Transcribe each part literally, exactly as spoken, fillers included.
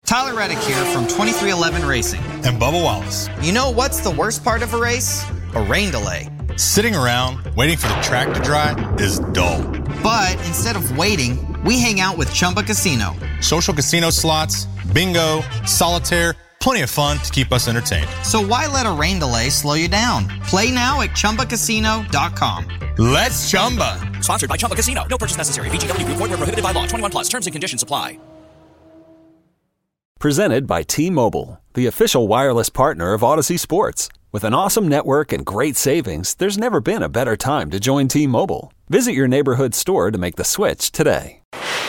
Tyler Reddick here from twenty-three eleven Racing. And Bubba Wallace. You know what's the worst part of a race? A rain delay. Sitting around waiting for the track to dry is dull. But instead of waiting, we hang out with Chumba Casino. Social casino slots, bingo, solitaire, plenty of fun to keep us entertained. So why let a rain delay slow you down? Play now at Chumba Casino dot com. Let's Chumba. Sponsored by Chumba Casino. No purchase necessary. V G W Group. Void where prohibited by law. twenty-one plus. Terms and conditions apply. Presented by T-Mobile, the official wireless partner of Odyssey Sports. With an awesome network and great savings, there's never been a better time to join T-Mobile. Visit your neighborhood store to make the switch today.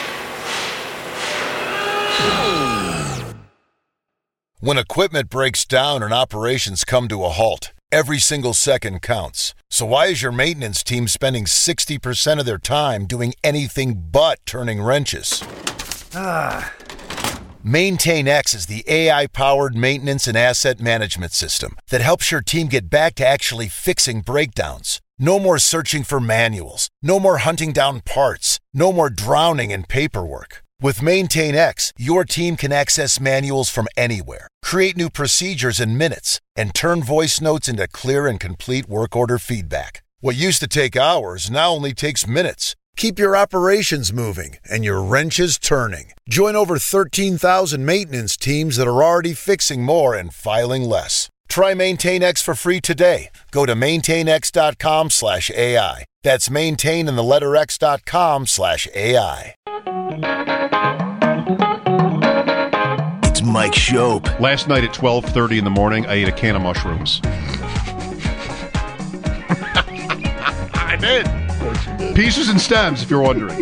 When equipment breaks down and operations come to a halt, every single second counts. So why is your maintenance team spending sixty percent of their time doing anything but turning wrenches? Ah. MaintainX is the A I-powered maintenance and asset management system that helps your team get back to actually fixing breakdowns. No more searching for manuals. No more hunting down parts. No more drowning in paperwork. With MaintainX, your team can access manuals from anywhere, create new procedures in minutes, and turn voice notes into clear and complete work order feedback. What used to take hours now only takes minutes. Keep your operations moving and your wrenches turning. Join over thirteen thousand maintenance teams that are already fixing more and filing less. Try MaintainX for free today. Go to maintainx.com slash AI. That's maintain in the letter x.com slash AI. It's Mike Shope. Last night at twelve thirty in the morning, I ate a can of mushrooms. I did. Pieces and stems, if you're wondering.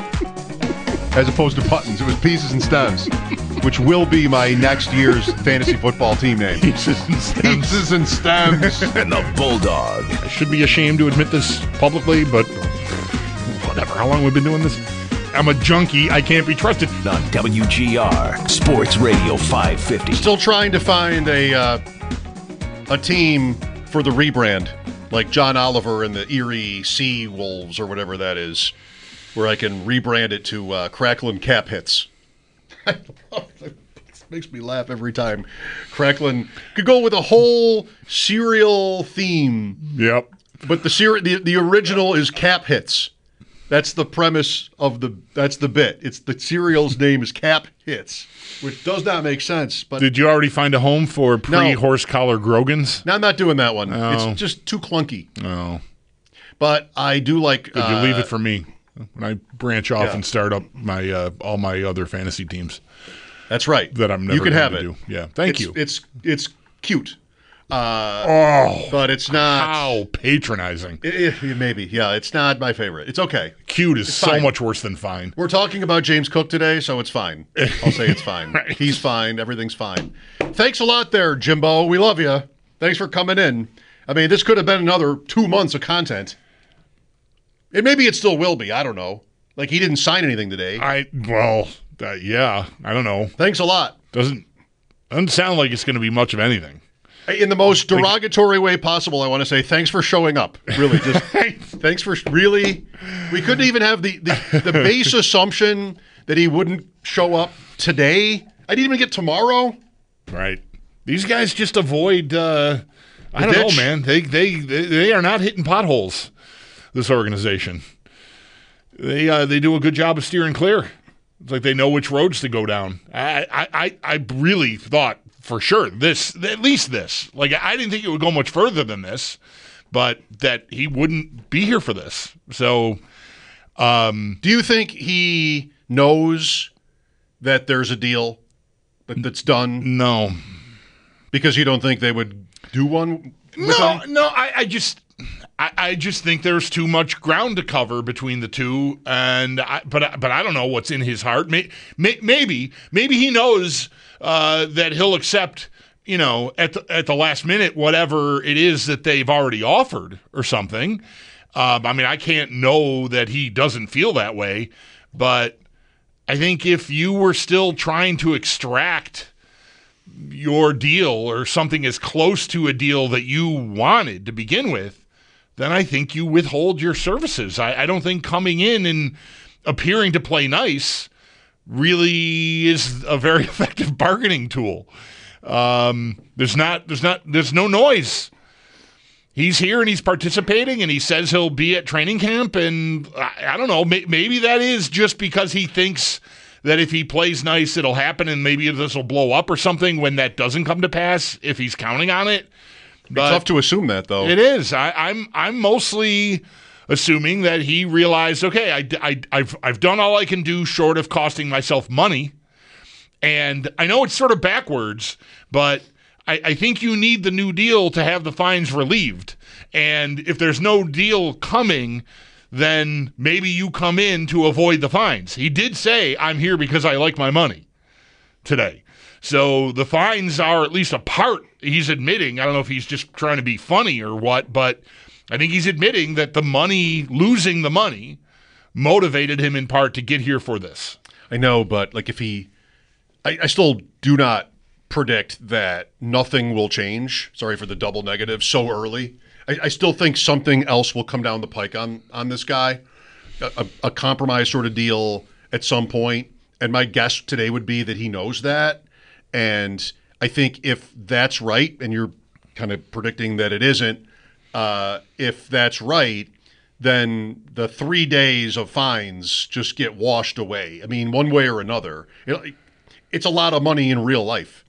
As opposed to buttons. It was pieces and stems, which will be my next year's fantasy football team name. Pieces and stems. Pieces and stems. And the Bulldog. I should be ashamed to admit this publicly, but whatever. How long have we been doing this? I'm a junkie. I can't be trusted. On W G R, Sports Radio five fifty. Still trying to find a uh, a team for the rebrand, like John Oliver and the Erie Sea Wolves or whatever that is, where I can rebrand it to uh, Cracklin' Cap Hits. It makes me laugh every time. Cracklin' could go with a whole cereal theme. Yep. But the cere- the, the original is Cap Hits. That's the premise of the. That's the bit. It's the cereal's name is Cap Hits, which does not make sense. But did you already find a home for pre-horse collar Grogans? No, I'm not doing that one. Oh. It's just too clunky. Oh, but I do like. Did uh, you leave it for me when I branch off yeah. and start up my uh, all my other fantasy teams? That's right. That I'm never. You can going have to it. Do. Yeah, thank it's, you. It's it's cute. Uh, oh, but it's not. How patronizing. It, it, maybe, yeah. It's not my favorite. It's okay. Cute is it's so fine. much worse than fine. We're talking about James Cook today, so it's fine. I'll say it's fine. Right. He's fine. Everything's fine. Thanks a lot there, Jimbo. We love you. Thanks for coming in. I mean, this could have been another two months of content. And maybe it still will be. I don't know. Like, he didn't sign anything today. I, well, uh, yeah. I don't know. Thanks a lot. Doesn't, doesn't sound like it's going to be much of anything. In the most derogatory way possible, I want to say thanks for showing up. Really, just thanks for really. We couldn't even have the, the, the base assumption that he wouldn't show up today. I didn't even get tomorrow. Right. These guys just avoid. Uh, I don't ditch. know, man. They, they they they are not hitting potholes. This organization. They uh, they do a good job of steering clear. It's like they know which roads to go down. I I I really thought. For sure, this, at least this. Like, I didn't think it would go much further than this, but that he wouldn't be here for this. So, um, do you think he knows that there's a deal that, that's done? No. Because you don't think they would do one with No, him? no, I, I just... I, I just think there's too much ground to cover between the two, and I, but but I don't know what's in his heart. May, may, maybe maybe he knows uh, that he'll accept, you know, at the, at the last minute whatever it is that they've already offered or something. Um, I mean, I can't know that he doesn't feel that way, but I think if you were still trying to extract your deal or something as close to a deal that you wanted to begin with, then I think you withhold your services. I, I don't think coming in and appearing to play nice really is a very effective bargaining tool. Um, there's not, there's not, there's no noise. He's here and he's participating, and he says he'll be at training camp. And I, I don't know, may, maybe that is just because he thinks that if he plays nice, it'll happen, and maybe this will blow up or something when that doesn't come to pass, if he's counting on it. But it's tough to assume that, though. It is. I, I'm I'm mostly assuming that he realized, okay, I, I, I've, I've done all I can do short of costing myself money. And I know it's sort of backwards, but I, I think you need the new deal to have the fines relieved. And if there's no deal coming, then maybe you come in to avoid the fines. He did say, I'm here because I like my money today. So the fines are at least a part, he's admitting. I don't know if he's just trying to be funny or what, but I think he's admitting that the money, losing the money, motivated him in part to get here for this. I know, but like if he, I, I still do not predict that nothing will change. Sorry for the double negative so early. I, I still think something else will come down the pike on, on this guy, a, a compromise sort of deal at some point. And my guess today would be that he knows that. And I think if that's right, and you're kind of predicting that it isn't, uh, if that's right, then the three days of fines just get washed away. I mean, one way or another. It, it's a lot of money in real life.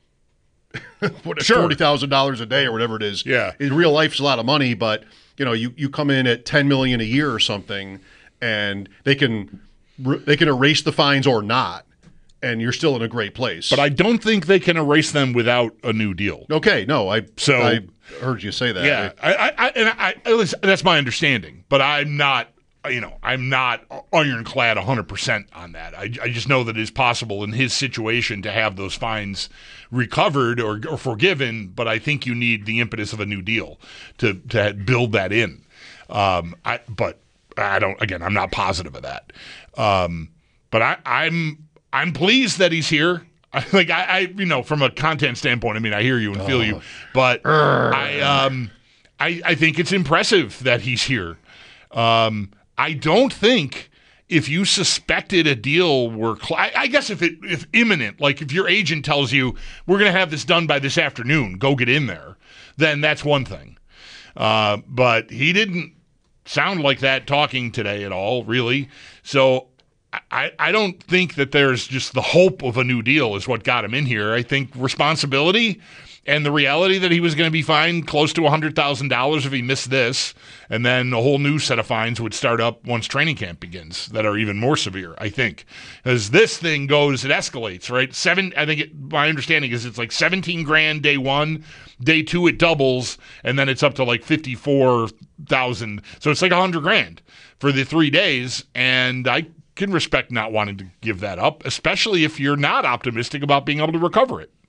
What, sure. forty thousand dollars a day or whatever it is. Yeah. In real life, it's a lot of money, but you know, you, you come in at ten million dollars a year or something, and they can they can erase the fines or not, and you're still in a great place. But I don't think they can erase them without a new deal. Okay, no, I so I heard you say that. Yeah, I, I, I, and I, at least that's my understanding. But I'm not, you know, I'm not ironclad one hundred percent on that. I, I just know that it is possible in his situation to have those fines recovered or, or forgiven. But I think you need the impetus of a new deal to to build that in. Um, I, but I don't. Again, I'm not positive of that. Um, but I, I'm I'm pleased that he's here. Like I, I, you know, from a content standpoint, I mean, I hear you and feel oh. you, but I, um, I, I think it's impressive that he's here. Um, I don't think if you suspected a deal were, cl- I, I guess if it if imminent, like if your agent tells you we're going to have this done by this afternoon, go get in there, then that's one thing. Uh, but he didn't sound like that talking today at all, really. So. I, I don't think that there's just the hope of a new deal is what got him in here. I think responsibility and the reality that he was going to be fined close to one hundred thousand dollars if he missed this, and then a whole new set of fines would start up once training camp begins that are even more severe, I think. As this thing goes, it escalates, right? Seven. I think it, my understanding is it's like seventeen grand day one, day two it doubles, and then it's up to like fifty-four thousand. So it's like one hundred grand for the three days, and I can respect not wanting to give that up, especially if you're not optimistic about being able to recover it.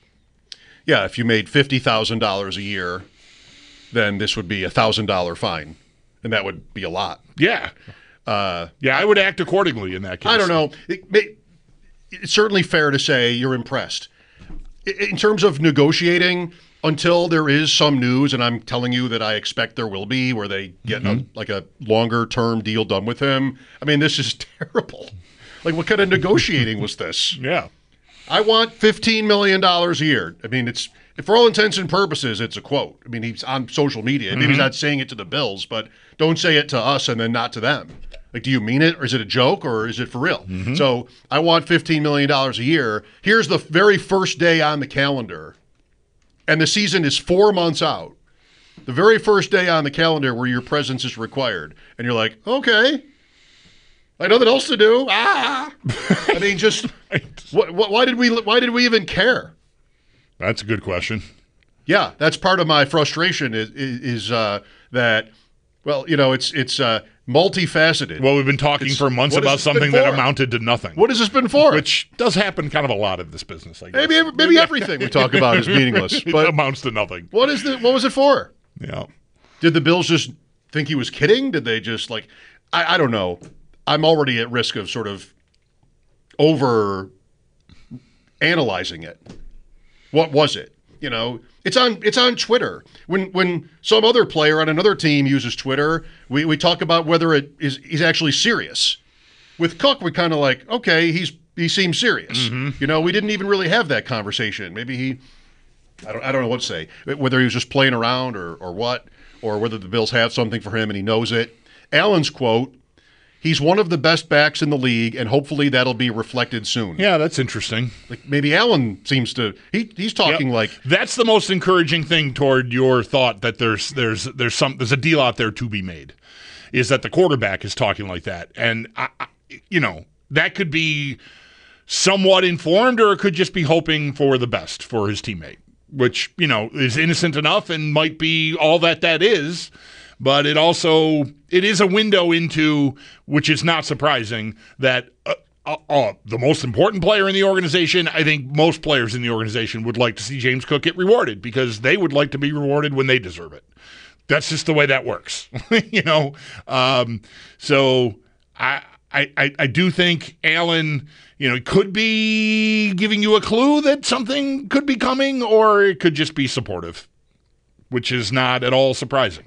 Yeah, if you made fifty thousand dollars a year, then this would be a one thousand dollars fine, and that would be a lot. Yeah. Uh, yeah, I would act accordingly in that case. I don't know. It, it, it's certainly fair to say you're impressed. In terms of negotiating, until there is some news, and I'm telling you that I expect there will be, where they get mm-hmm. a, like a longer-term deal done with him. I mean, this is terrible. Like, what kind of negotiating was this? Yeah. I want fifteen million dollars a year. I mean, it's for all intents and purposes, it's a quote. I mean, he's on social media. Maybe mm-hmm. he's not saying it to the Bills, but don't say it to us and then not to them. Like, do you mean it, or is it a joke, or is it for real? Mm-hmm. So I want fifteen million dollars a year. Here's the very first day on the calendar. And the season is four months out. The very first day on the calendar where your presence is required. And you're like, okay, I have nothing else to do. Ah! I mean, just, what, what, why did we why did we even care? That's a good question. Yeah, that's part of my frustration is, is, is uh, that, well, you know, it's it's uh, multifaceted. Well, we've been talking it's, for months about something that amounted to nothing. What has this been for? Which does happen kind of a lot in this business, I guess. Maybe maybe everything we talk about is meaningless. But it amounts to nothing. What is the what was it for? Yeah. Did the Bills just think he was kidding? Did they just like I, I don't know. I'm already at risk of sort of over analyzing it. What was it? You know, it's on it's on Twitter. When when some other player on another team uses Twitter, we, we talk about whether it is he's actually serious. With Cook, we kind of like, okay, he's he seemed serious. Mm-hmm. You know, we didn't even really have that conversation. Maybe he, I don't, I don't know what to say, whether he was just playing around or, or what, or whether the Bills have something for him and he knows it. Allen's quote, he's one of the best backs in the league, and hopefully that'll be reflected soon. Yeah, that's interesting. Like maybe Allen seems to, he, he's talking Yep. like. That's the most encouraging thing toward your thought that there's there's there's some there's a deal out there to be made, is that the quarterback is talking like that. And, I, I, you know, that could be somewhat informed, or it could just be hoping for the best for his teammate, which, you know, is innocent enough and might be all that that is. But it also, it is a window into, which is not surprising, that uh, uh, uh, the most important player in the organization, I think most players in the organization would like to see James Cook get rewarded, because they would like to be rewarded when they deserve it. That's just the way that works, you know? Um, so I, I, I do think Allen, you know, could be giving you a clue that something could be coming, or it could just be supportive, which is not at all surprising.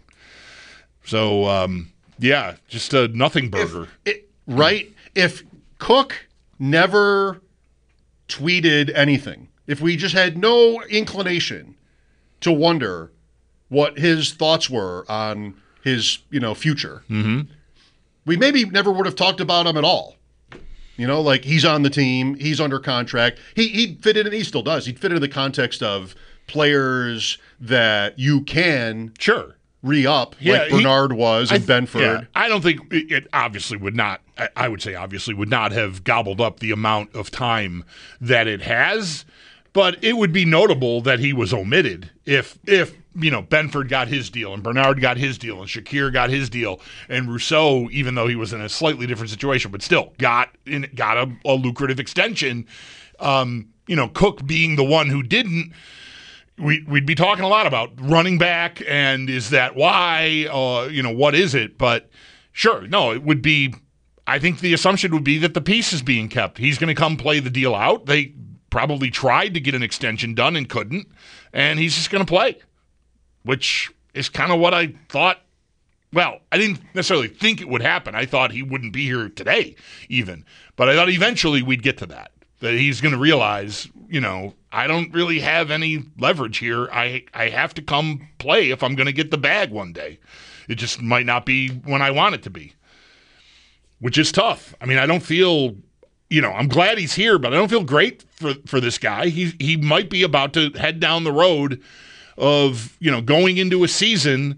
So, um, yeah, just a nothing burger. If, it, right? If Cook never tweeted anything, if we just had no inclination to wonder what his thoughts were on his, you know, future, mm-hmm. we maybe never would have talked about him at all. You know, like he's on the team, he's under contract. He, he'd fit in, and he still does. He'd fit into the context of players that you can sure re-up, yeah, like Bernard he, was and I, Benford. Yeah, I don't think it, it obviously would not, I, I would say obviously would not have gobbled up the amount of time that it has, but it would be notable that he was omitted if, if you know, Benford got his deal and Bernard got his deal and Shakir got his deal and Rousseau, even though he was in a slightly different situation, but still got in, got a, a lucrative extension. Um, you know, Cook being the one who didn't, We, we'd be talking a lot about running back and is that why, uh, you know, what is it? But sure, no, it would be, I think the assumption would be that the piece is being kept. He's going to come play the deal out. They probably tried to get an extension done and couldn't, and he's just going to play, which is kind of what I thought. Well, I didn't necessarily think it would happen. I thought he wouldn't be here today even, but I thought eventually we'd get to that, that he's going to realize, you know, I don't really have any leverage here. I I have to come play if I'm going to get the bag one day. It just might not be when I want it to be, which is tough. I mean, I don't feel, you know, I'm glad he's here, but I don't feel great for, for this guy. He, he might be about to head down the road of, you know, going into a season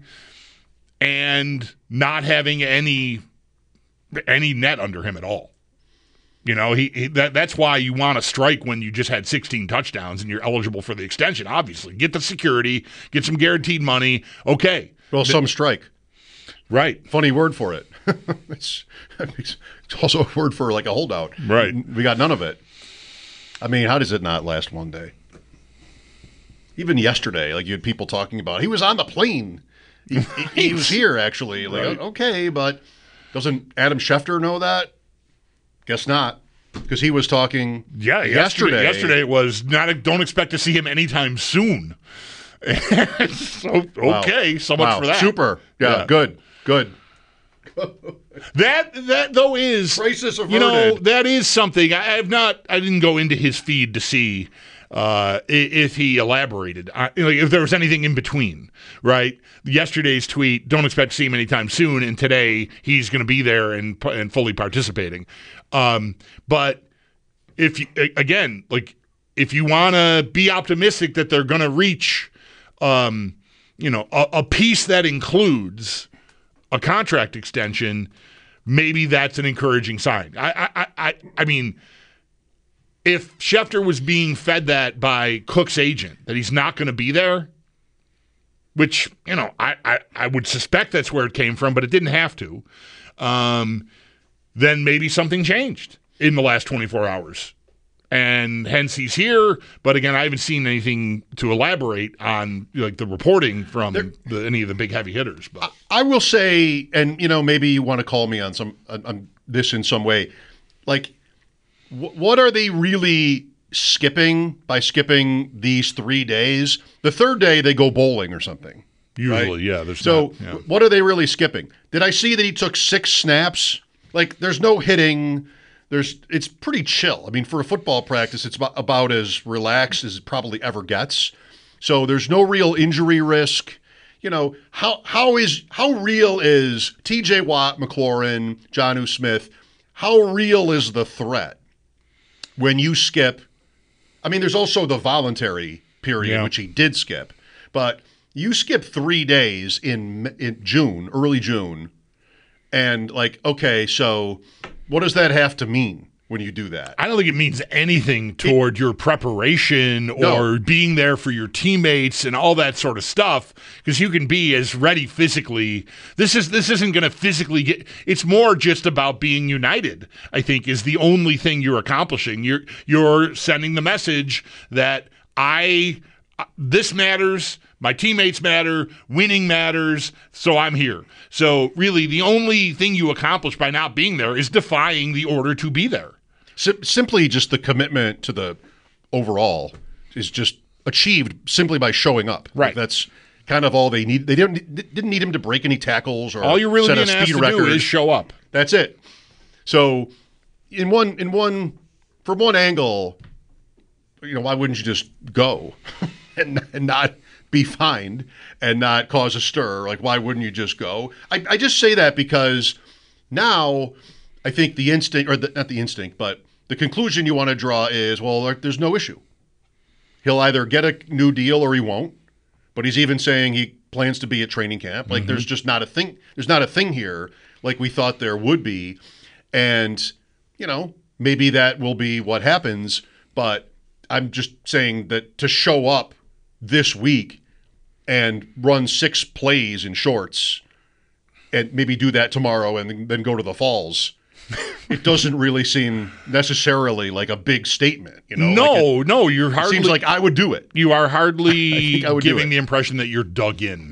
and not having any any net under him at all. You know, he, he that that's why you want to strike when you just had sixteen touchdowns and you're eligible for the extension, obviously. Get the security, get some guaranteed money. Okay. Well, some strike. Right. Funny word for it. it's, it's also a word for like a holdout. Right. We got none of it. I mean, how does it not last one day? Even yesterday, like you had people talking about, he was on the plane. He, he, he was here, actually. Like, right. Okay, but doesn't Adam Schefter know that? Guess not, because he was talking. Yeah, yesterday. Yesterday it was not. Don't expect to see him anytime soon. so okay, wow. so much wow. for that. Super. Yeah, yeah. good, good. that that though is crisis averted. You know, that is something I have not. I didn't go into his feed to see uh, if he elaborated, I, if there was anything in between. Right. Yesterday's tweet, don't expect to see him anytime soon, and today he's going to be there and and fully participating. Um, but if you, again, like if you want to be optimistic that they're going to reach, um, you know, a, a piece that includes a contract extension, maybe that's an encouraging sign. I, I, I, I mean, if Schefter was being fed that by Cook's agent, that he's not going to be there, which, you know, I, I, I would suspect that's where it came from, but it didn't have to. Um, then maybe something changed in the last twenty-four hours. And hence he's here. But again, I haven't seen anything to elaborate on, like the reporting from there, the, any of the big heavy hitters. But I will say, and you know, maybe you want to call me on some on, on this in some way. Like, w- what are they really skipping by skipping these three days? The third day they go bowling or something. Usually, right? yeah. There's so not, yeah. What are they really skipping? Did I see that he took six snaps? Like, there's no hitting. there's it's pretty chill. I mean, for a football practice, it's about, about as relaxed as it probably ever gets. So there's no real injury risk. You know, how how is how real is T J Watt, McLaurin, Jonnu Smith? How real is the threat when you skip? I mean, there's also the voluntary period, yeah. which he did skip. But you skip three days in in June, early June, and like, okay, so what does that have to mean when you do that? I don't think it means anything toward it, your preparation or no. being there for your teammates and all that sort of stuff, because you can be as ready physically. This is this isn't going to physically get. It's more just about being united, I think, is the only thing you're accomplishing. You're you're sending the message that I this matters. My teammates matter, winning matters, so I'm here. So really, the only thing you accomplish by not being there is defying the order to be there. Sim- simply just the commitment to the overall is just achieved simply by showing up. Right. That's kind of all they need. They didn't didn't need him to break any tackles or all you're really set a being asked speed to record. do is show up. That's it. So in one in one from one angle, you know, why wouldn't you just go and, and not be fined and not cause a stir? Like, why wouldn't you just go? I, I just say that because now I think the instinct, or the, not the instinct, but the conclusion you want to draw is, well, there, there's no issue. He'll either get a new deal or he won't. But he's even saying he plans to be at training camp. Like, mm-hmm. there's just not a thing. There's not a thing here like we thought there would be. And, you know, maybe that will be what happens. But I'm just saying that to show up this week and run six plays in shorts and maybe do that tomorrow and then go to the Falls, it doesn't really seem necessarily like a big statement. You know, no, like it, no, you're hardly. Seems like I would do it. You are hardly I would giving the impression that you're dug in,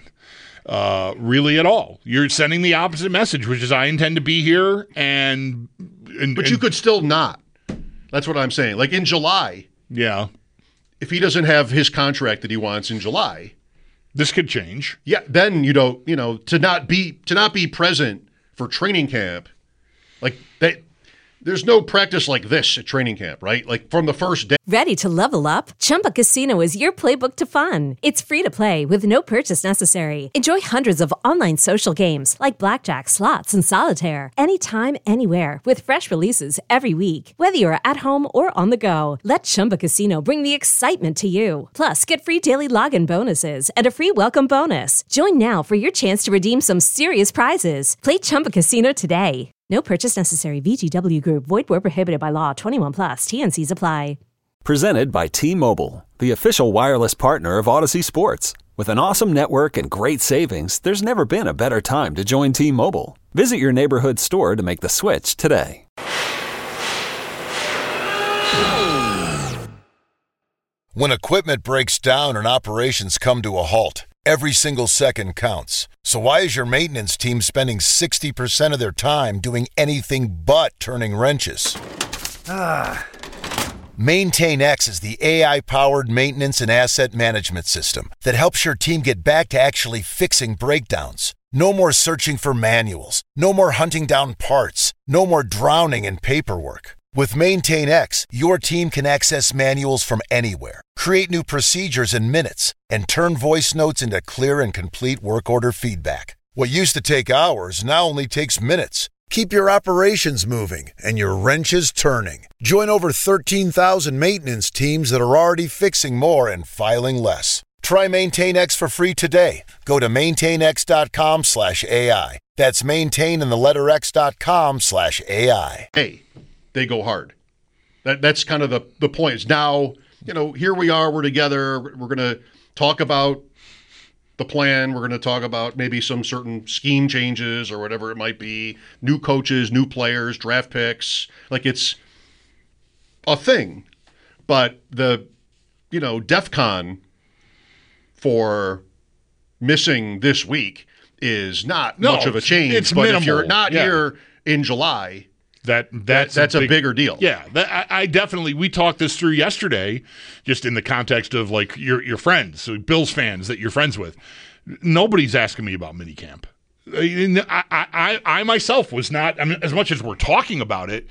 uh, really at all. You're sending the opposite message, which is I intend to be here, and, and but and, you could still not. That's what I'm saying. Like in July, yeah. If he doesn't have his contract that he wants in July, this could change. Yeah, then you know, you know, to not be to not be present for training camp, like that. There's no practice like this at training camp, right? Like from the first day. Ready to level up? Chumba Casino is your playbook to fun. It's free to play with no purchase necessary. Enjoy hundreds of online social games like blackjack, slots, and solitaire anytime, anywhere with fresh releases every week. Whether you're at home or on the go, let Chumba Casino bring the excitement to you. Plus, get free daily login bonuses and a free welcome bonus. Join now for your chance to redeem some serious prizes. Play Chumba Casino today. No purchase necessary. V G W Group. Void where prohibited by law. twenty-one plus. T N Cs apply. Presented by T-Mobile, the official wireless partner of Odyssey Sports. With an awesome network and great savings, there's never been a better time to join T-Mobile. Visit your neighborhood store to make the switch today. When equipment breaks down and operations come to a halt, every single second counts. So why is your maintenance team spending sixty percent of their time doing anything but turning wrenches? Ah. MaintainX is the A I-powered maintenance and asset management system that helps your team get back to actually fixing breakdowns. No more searching for manuals. No more hunting down parts. No more drowning in paperwork. With MaintainX, your team can access manuals from anywhere, create new procedures in minutes, and turn voice notes into clear and complete work order feedback. What used to take hours now only takes minutes. Keep your operations moving and your wrenches turning. Join over thirteen thousand maintenance teams that are already fixing more and filing less. Try MaintainX for free today. Go to maintainx.com slash AI. That's maintain in the letter x.com slash AI. Hey, they go hard. That That's kind of the, the point. It's now, you know, here we are, we're together, we're going to talk about the plan, we're going to talk about maybe some certain scheme changes or whatever it might be, new coaches, new players, draft picks. Like, it's a thing. But the, you know, DEFCON for missing this week is not no, much of a change. It's but minimal. if you're not yeah. here in July, That that's that, that's a, a, big, bigger deal. Yeah, that, I, I definitely. We talked this through yesterday, just in the context of like your your friends, so Bills fans that you're friends with. Nobody's asking me about minicamp. I, I, I, I myself was not. I mean, as much as we're talking about it,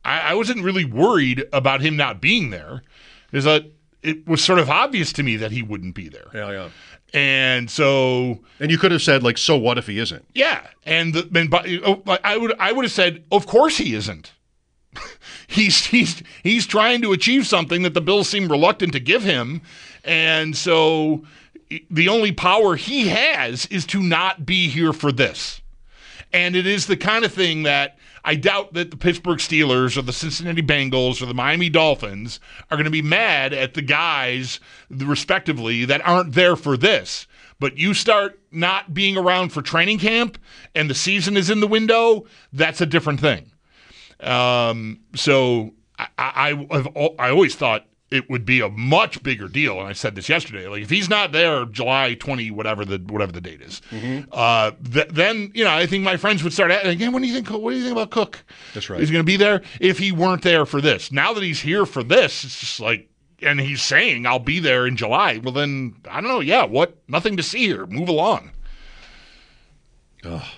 I, I wasn't really worried about him not being there. Is that it was sort of obvious to me that he wouldn't be there. Yeah, yeah. And so, and you could have said like, so what if he isn't? Yeah, and the, and oh, I would I would have said, of course he isn't. he's he's he's trying to achieve something that the Bills seem reluctant to give him, and so the only power he has is to not be here for this. And it is the kind of thing that I doubt that the Pittsburgh Steelers or the Cincinnati Bengals or the Miami Dolphins are going to be mad at the guys, respectively, that aren't there for this. But you start not being around for training camp and the season is in the window, that's a different thing. Um, so I, I, I've, I always thought it would be a much bigger deal, and I said this yesterday. Like if he's not there, July twentieth, whatever the whatever the date is, mm-hmm. uh, th- then you know I think my friends would start asking again. What do you think? What do you think about Cook? That's right. He's going to be there if he weren't there for this. Now that he's here for this, it's just like, and he's saying I'll be there in July. Well, then I don't know. Yeah, what? Nothing to see here. Move along. Oh.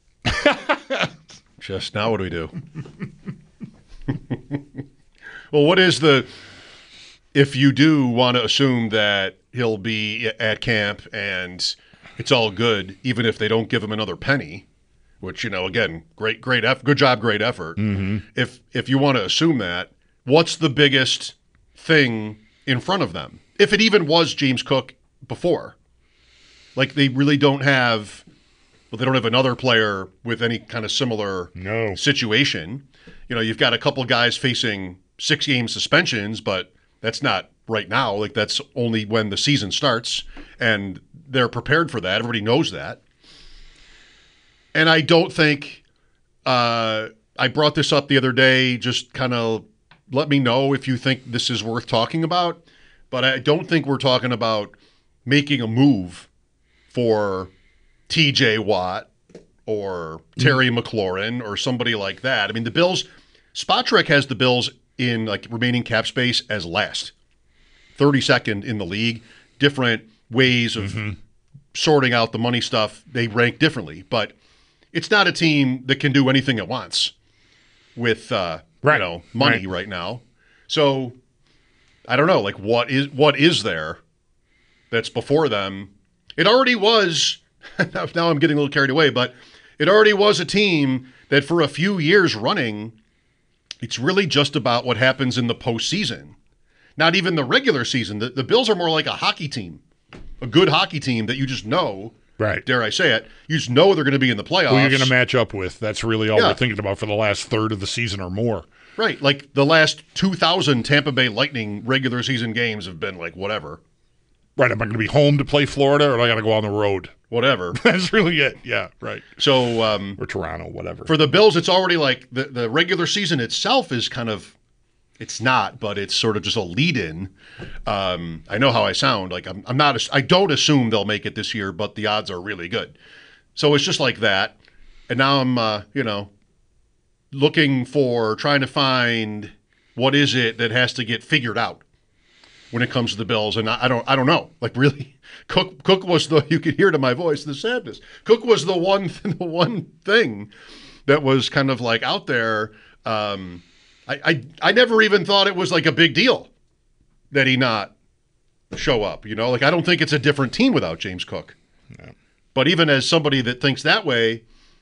Just now, what do we do? Well, what is the? If you do want to assume that he'll be at camp and it's all good, even if they don't give him another penny, which, you know, again, great, great, eff- good job, great effort. Mm-hmm. If if you want to assume that, what's the biggest thing in front of them? If it even was James Cook before, like they really don't have, well, they don't have another player with any kind of similar no. situation. You know, you've got a couple guys facing six game suspensions, but that's not right now. Like that's only when the season starts, and they're prepared for that. Everybody knows that. And I don't think uh, I brought this up the other day. Just kind of let me know if you think this is worth talking about. But I don't think we're talking about making a move for T J Watt or Terry mm-hmm. McLaurin or somebody like that. I mean, the Bills, Spotrac has the Bills in like remaining cap space as last, thirty-second in the league. Different ways of mm-hmm. sorting out the money stuff. They rank differently, but it's not a team that can do anything it wants with uh, right. you know money right. right now. So I don't know, like what is what is there that's before them? It already was. Now I'm getting a little carried away, but it already was a team that for a few years running. It's really just about what happens in the postseason. Not even the regular season. The, the Bills are more like a hockey team, a good hockey team that you just know, right? Dare I say it, you just know they're going to be in the playoffs. Who you're going to match up with. That's really all yeah. we're thinking about for the last third of the season or more. Right. Like the last two thousand Tampa Bay Lightning regular season games have been like whatever. Right. Am I going to be home to play Florida or do I got to go on the road? Whatever. That's really it. Yeah, right. So, um, or Toronto, whatever. For the Bills, it's already like the, the regular season itself is kind of, it's not, but it's sort of just a lead-in. Um, I know how I sound. Like I'm, I'm not, I don't assume they'll make it this year, but the odds are really good. So it's just like that. And now I'm, uh, you know, looking for, trying to find what is it that has to get figured out when it comes to the Bills. And I, I don't, I don't know. Like really. Cook Cook was the, you could hear to my voice the sadness. Cook was the one the one thing that was kind of like out there. Um, I, I I never even thought it was like a big deal that he not show up. You know, like I don't think it's a different team without James Cook. No. But even as somebody that thinks that way,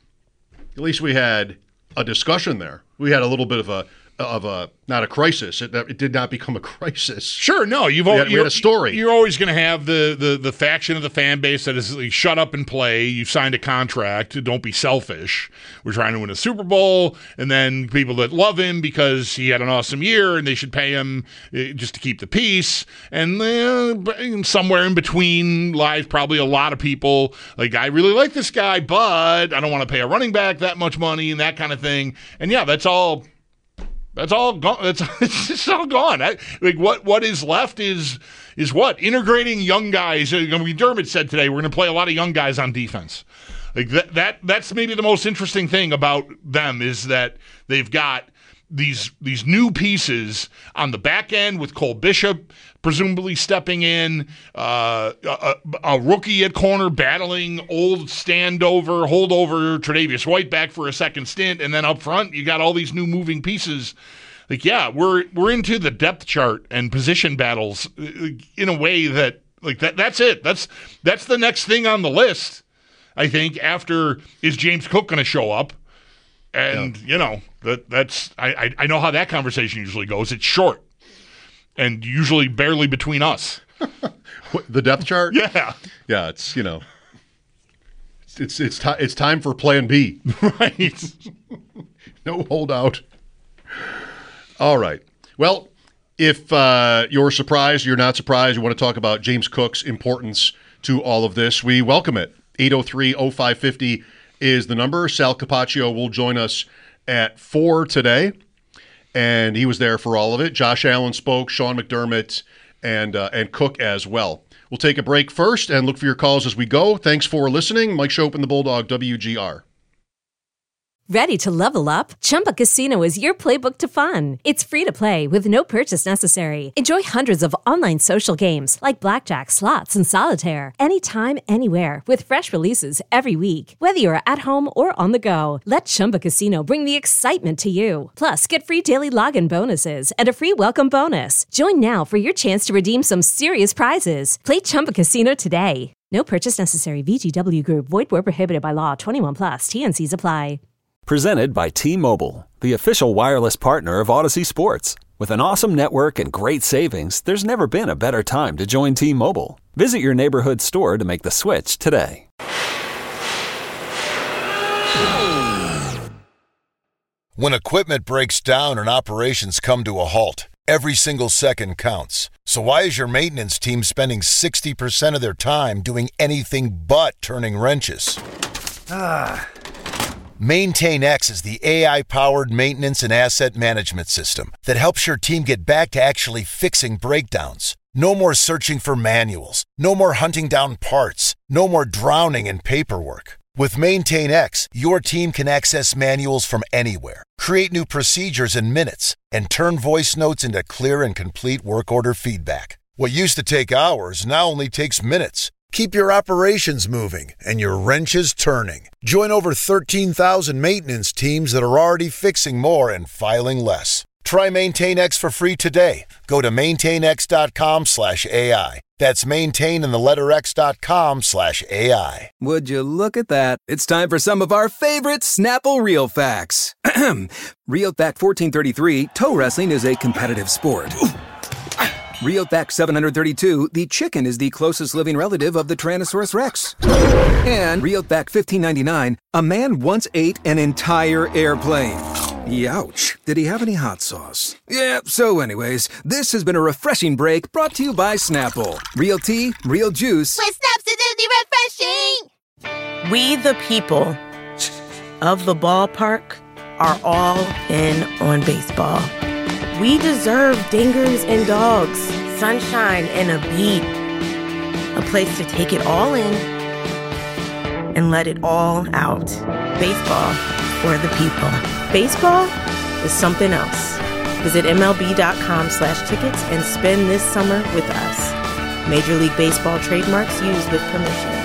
at least we had a discussion there. We had a little bit of a of a not a crisis. It, it did not become a crisis. Sure, no, you've we always had, we had a story. You're always going to have the, the the faction of the fan base that is like, shut up and play. You've signed a contract. Don't be selfish. We're trying to win a Super Bowl, and then people that love him because he had an awesome year and they should pay him just to keep the peace. And uh, somewhere in between lies probably a lot of people like I really like this guy, but I don't want to pay a running back that much money and that kind of thing. And yeah, that's all. That's all gone. That's it's just all gone. I, like what what is left is is what integrating young guys. I mean, Dermott said today we're going to play a lot of young guys on defense. Like that that that's maybe the most interesting thing about them is that they've got these these new pieces on the back end with Cole Bishop presumably stepping in, uh, a, a rookie at corner battling old standover, holdover Tre'Davious White back for a second stint, and then up front you got all these new moving pieces. Like, yeah, we're we're into the depth chart and position battles in a way that like that that's it. That's that's the next thing on the list. I think after is James Cook going to show up? And, yeah. you know, that that's I, I I know how that conversation usually goes. It's short and usually barely between us. The depth chart? Yeah. Yeah, it's, you know, it's it's it's, ti- it's time for plan B. Right. No holdout. All right. Well, if uh, you're surprised, you're not surprised, you want to talk about James Cook's importance to all of this, we welcome it. eight oh three oh five five oh is the number. Sal Capaccio will join us at four today, and he was there for all of it. Josh Allen spoke, Sean McDermott, and uh, and Cook as well. We'll take a break first and look for your calls as we go. Thanks for listening. Mike Schopp and the Bulldog, W G R. Ready to level up? Chumba Casino is your playbook to fun. It's free to play with no purchase necessary. Enjoy hundreds of online social games like blackjack, slots, and solitaire anytime, anywhere with fresh releases every week. Whether you're at home or on the go, let Chumba Casino bring the excitement to you. Plus, get free daily login bonuses and a free welcome bonus. Join now for your chance to redeem some serious prizes. Play Chumba Casino today. No purchase necessary. V G W Group. Void where prohibited by law. twenty-one plus. T N Cs apply. Presented by T-Mobile, the official wireless partner of Odyssey Sports. With an awesome network and great savings, there's never been a better time to join T-Mobile. Visit your neighborhood store to make the switch today. When equipment breaks down and operations come to a halt, every single second counts. So why is your maintenance team spending sixty percent of their time doing anything but turning wrenches? Ah. MaintainX is the A I-powered maintenance and asset management system that helps your team get back to actually fixing breakdowns. No more searching for manuals. No more hunting down parts. No more drowning in paperwork. With MaintainX, your team can access manuals from anywhere, create new procedures in minutes, and turn voice notes into clear and complete work order feedback. What used to take hours now only takes minutes. Keep your operations moving and your wrenches turning. Join over thirteen thousand maintenance teams that are already fixing more and filing less. Try MaintainX for free today. Go to maintainx.com slash AI. That's maintain in the letter x.com slash AI. Would you look at that? It's time for some of our favorite Snapple Real Facts. Real Fact fourteen thirty-three, toe wrestling is a competitive sport. Real Fact seven hundred thirty-two, the chicken is the closest living relative of the Tyrannosaurus Rex. And Real Fact fifteen ninety-nine, a man once ate an entire airplane. Youch. Did he have any hot sauce? Yeah, so anyways, this has been a refreshing break brought to you by Snapple. Real tea, real juice. With Snaps refreshing! We the people of the ballpark are all in on baseball. We deserve dingers and dogs, sunshine and a beat. A place to take it all in and let it all out. Baseball for the people. Baseball is something else. Visit MLB.com slash tickets and spend this summer with us. Major League Baseball trademarks used with permission.